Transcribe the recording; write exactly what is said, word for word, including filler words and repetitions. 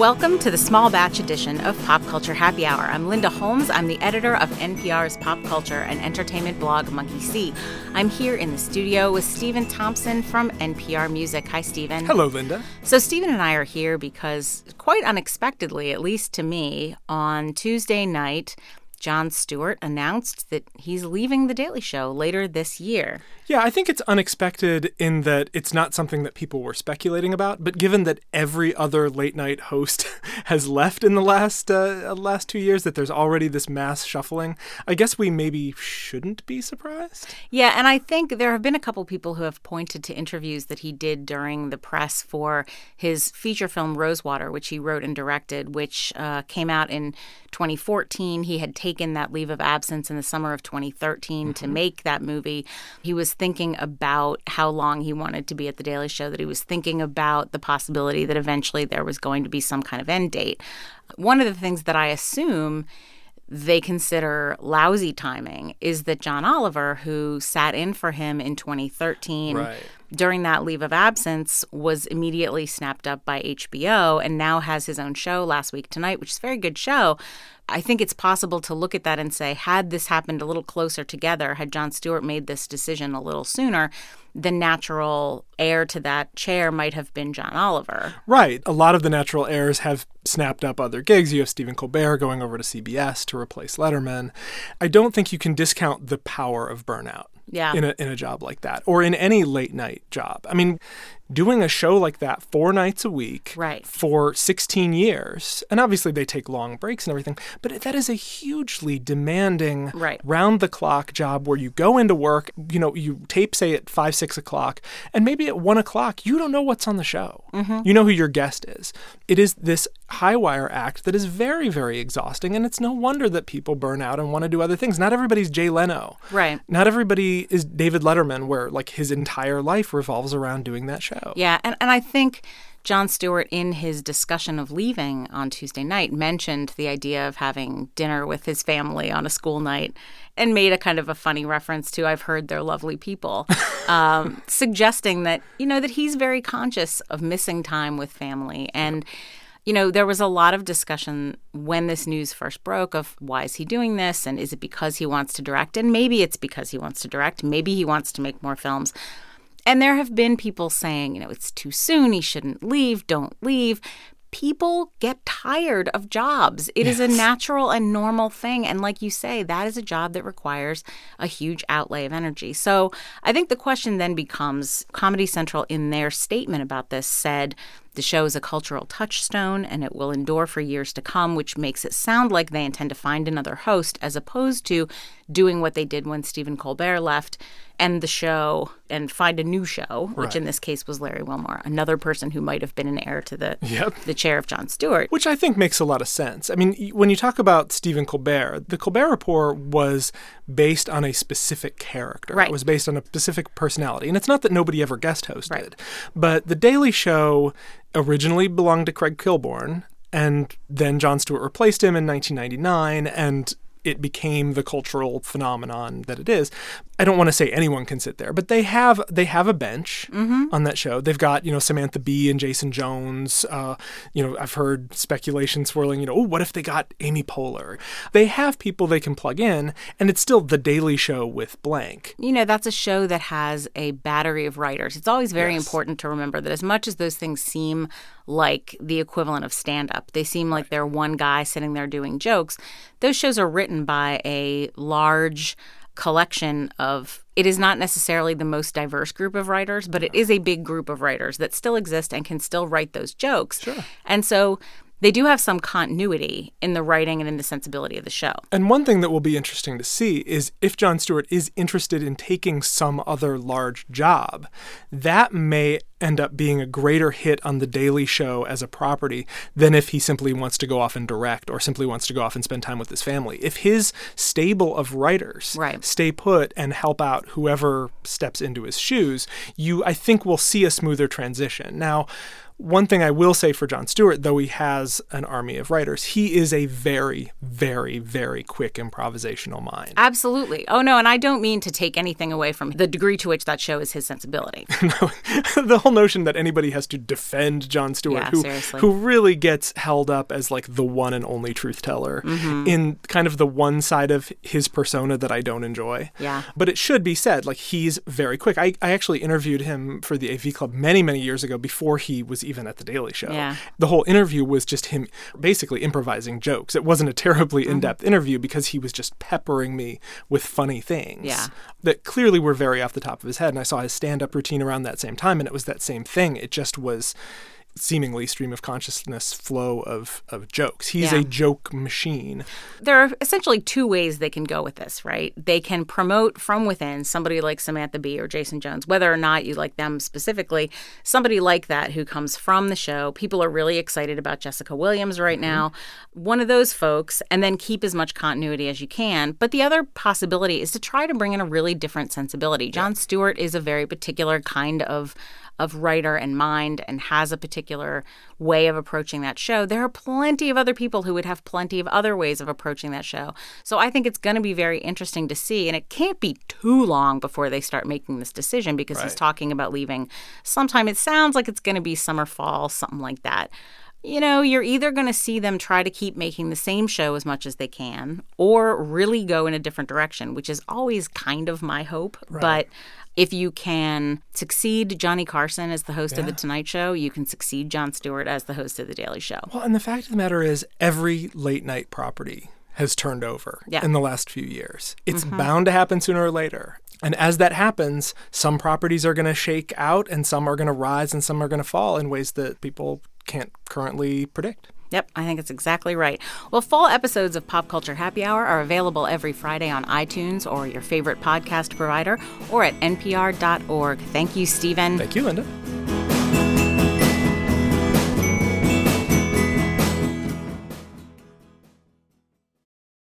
Welcome to the small batch edition of Pop Culture Happy Hour. I'm Linda Holmes. I'm the editor of N P R's pop culture and entertainment blog, Monkey See. I'm here in the studio with Stephen Thompson from N P R Music. Hi, Stephen. Hello, Linda. So Stephen and I are here because, quite unexpectedly, at least to me, on Tuesday night, Jon Stewart announced that he's leaving The Daily Show later this year. Yeah, I think it's unexpected in that it's not something that people were speculating about, but given that every other late-night host has left in the last uh, last two years, that there's already this mass shuffling, I guess we maybe shouldn't be surprised. Yeah, and I think there have been a couple people who have pointed to interviews that he did during the press for his feature film Rosewater, which he wrote and directed, which uh, came out in twenty fourteen. He had taken that leave of absence in the summer of twenty thirteen mm-hmm. to make that movie. He was thinking about how long he wanted to be at The Daily Show, that he was thinking about the possibility that eventually there was going to be some kind of end date. One of the things that I assume they consider lousy timing is that John Oliver, who sat in for him in twenty thirteen, right. during that leave of absence, was immediately snapped up by H B O and now has his own show, Last Week Tonight, which is a very good show. I think it's possible to look at that and say, had this happened a little closer together, had Jon Stewart made this decision a little sooner, the natural heir to that chair might have been John Oliver. Right. A lot of the natural heirs have snapped up other gigs. You have Stephen Colbert going over to C B S to replace Letterman. I don't think you can discount the power of burnout. Yeah. In a in a job like that, or in any late night job. I mean, doing a show like that four nights a week right. for sixteen years, and obviously they take long breaks and everything, but that is a hugely demanding right. round-the-clock job where you go into work, you know, you tape, say, at five, six o'clock, and maybe at one o'clock, you don't know what's on the show. Mm-hmm. You know who your guest is. It is this high-wire act that is very, very exhausting, and it's no wonder that people burn out and want to do other things. Not everybody's Jay Leno. Right. Not everybody is David Letterman, where like his entire life revolves around doing that show. Yeah, and, and I think Jon Stewart, in his discussion of leaving on Tuesday night, mentioned the idea of having dinner with his family on a school night and made a kind of a funny reference to, I've heard they're lovely people, um, suggesting that, you know, that he's very conscious of missing time with family. And you know, there was a lot of discussion when this news first broke of why is he doing this, and is it because he wants to direct? And maybe it's because he wants to direct. Maybe he wants to make more films. And there have been people saying, you know, it's too soon. He shouldn't leave. Don't leave. People get tired of jobs. It yes. is a natural and normal thing. And like you say, that is a job that requires a huge outlay of energy. So I think the question then becomes, Comedy Central in their statement about this said, the show is a cultural touchstone and it will endure for years to come, which makes it sound like they intend to find another host as opposed to doing what they did when Stephen Colbert left, end the show and find a new show, which right. in this case was Larry Wilmore, another person who might have been an heir to the yep. the chair of Jon Stewart. Which I think makes a lot of sense. I mean, when you talk about Stephen Colbert, the Colbert Report was based on a specific character. Right. It was based on a specific personality. And it's not that nobody ever guest hosted, right. but The Daily Show originally belonged to Craig Kilborn, and then Jon Stewart replaced him in nineteen ninety-nine, and it became the cultural phenomenon that it is. I don't want to say anyone can sit there, but they have they have a bench mm-hmm. on that show. They've got, you know, Samantha Bee and Jason Jones. Uh, you know, I've heard speculation swirling, you know, oh, what if they got Amy Poehler? They have people they can plug in, and it's still The Daily Show with blank. You know, that's a show that has a battery of writers. It's always very yes. important to remember that as much as those things seem like the equivalent of stand-up, they seem like they're one guy sitting there doing jokes, those shows are written by a large collection of, it is not necessarily the most diverse group of writers, but it is a big group of writers that still exist and can still write those jokes. Sure. And so they do have some continuity in the writing and in the sensibility of the show. And one thing that will be interesting to see is if Jon Stewart is interested in taking some other large job, that may end up being a greater hit on The Daily Show as a property than if he simply wants to go off and direct or simply wants to go off and spend time with his family. If his stable of writers right. stay put and help out whoever steps into his shoes, you, I think, will see a smoother transition. Now, One thing I will say for Jon Stewart, though he has an army of writers, he is a very, very, very quick improvisational mind. Absolutely. Oh, no, and I don't mean to take anything away from the degree to which that show is his sensibility. No, the whole notion that anybody has to defend Jon Stewart, Yeah, who, seriously. who really gets held up as like the one and only truth teller Mm-hmm. in kind of the one side of his persona that I don't enjoy. Yeah. But it should be said, like, he's very quick. I, I actually interviewed him for the A V Club many, many years ago before he was even at The Daily Show. Yeah. The whole interview was just him basically improvising jokes. It wasn't a terribly Mm-hmm. in-depth interview because he was just peppering me with funny things Yeah. that clearly were very off the top of his head. And I saw his stand-up routine around that same time, and it was that same thing. It just was seemingly stream of consciousness flow of, of jokes. He's Yeah. a joke machine. There are essentially two ways they can go with this, right? They can promote from within somebody like Samantha Bee or Jason Jones, whether or not you like them specifically, somebody like that who comes from the show. People are really excited about Jessica Williams right Mm-hmm. now. One of those folks, and then keep as much continuity as you can. But the other possibility is to try to bring in a really different sensibility. Jon Stewart is a very particular kind of of writer and mind and has a particular way of approaching that show. There are plenty of other people who would have plenty of other ways of approaching that show. So I think it's going to be very interesting to see. And it can't be too long before they start making this decision because he's Right. talking about leaving sometime. It sounds like it's going to be summer, fall, something like that. You know, you're either going to see them try to keep making the same show as much as they can or really go in a different direction, which is always kind of my hope. Right. But if you can succeed Johnny Carson as the host of The Yeah. Tonight Show, you can succeed Jon Stewart as the host of The Daily Show. Well, and the fact of the matter is every late night property has turned over Yeah. in the last few years. It's bound to happen sooner or later. And as that happens, some properties are going to shake out and some are going to rise and some are going to fall in ways that people can't currently predict. Yep, I think it's exactly right. Well, full episodes of Pop Culture Happy Hour are available every Friday on iTunes or your favorite podcast provider or at N P R dot org. Thank you, Stephen. Thank you, Linda.